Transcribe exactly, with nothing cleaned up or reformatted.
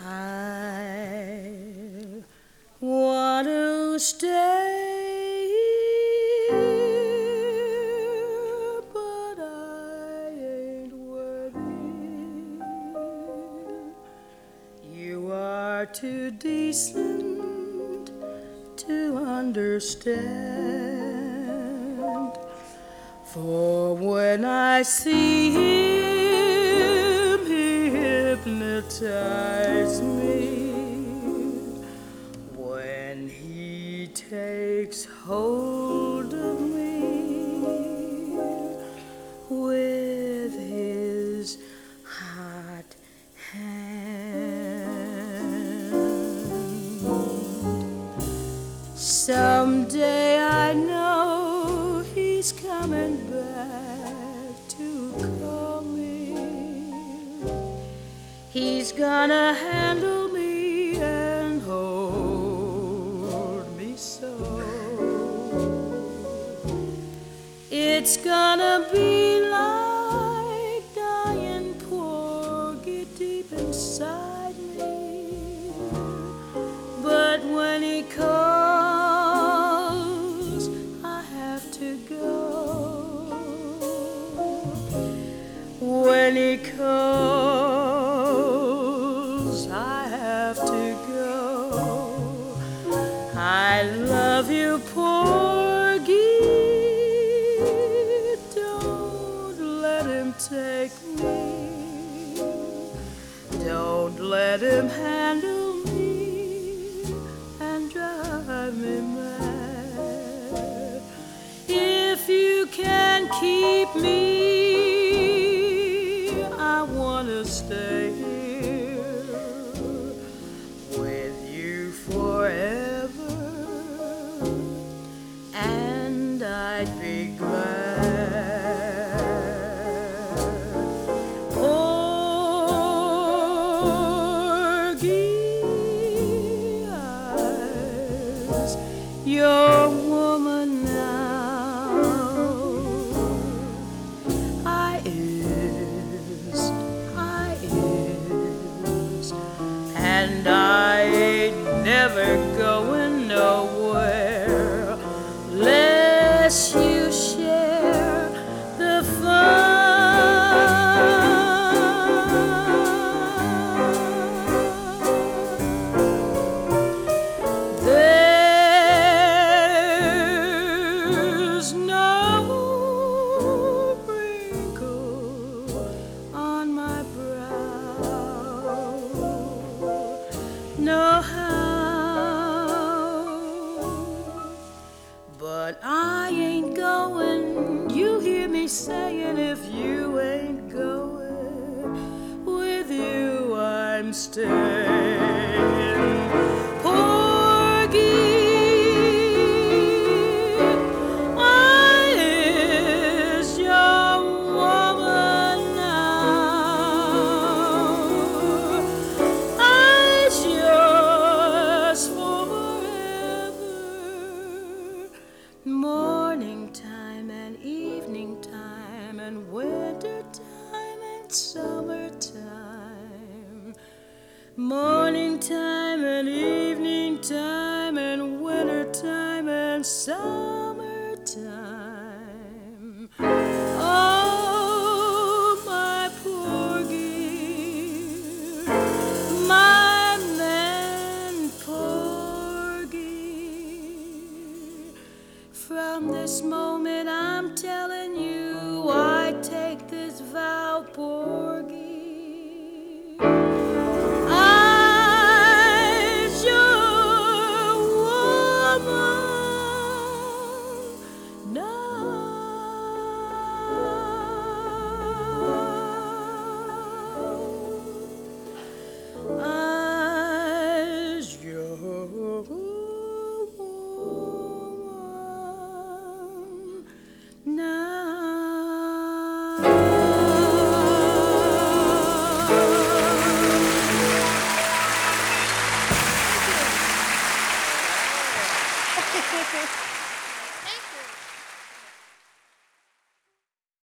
I want to stay here, but I ain't worthy. You are too decent to understand. For when I see him, he hypnotizes me. When he takes hold of me with his hot hand. Someday I know he's coming back to call me. He's gonna handle me and hold me so. It's gonna be like dying porgy deep inside me. But when he calls, I have to go. When he calls, I have to go. I love you, Porgy. Don't let him take me. Don't let him handle me and drive me mad. If you can keep me, I wanna stay here with you forever, and I'd be glad. Porgy eyes, you're a woman now. I is, I is, and I ain't never going nowhere lest you share the fun. There's no wrinkle on my brow, no how, but I ain't going. You hear me saying, if you ain't going, with you I'm staying. Porgy, I is your woman now. I's yours forever. Morning time and evening time and winter time and summertime. Morning time and evening time and winter time and summer.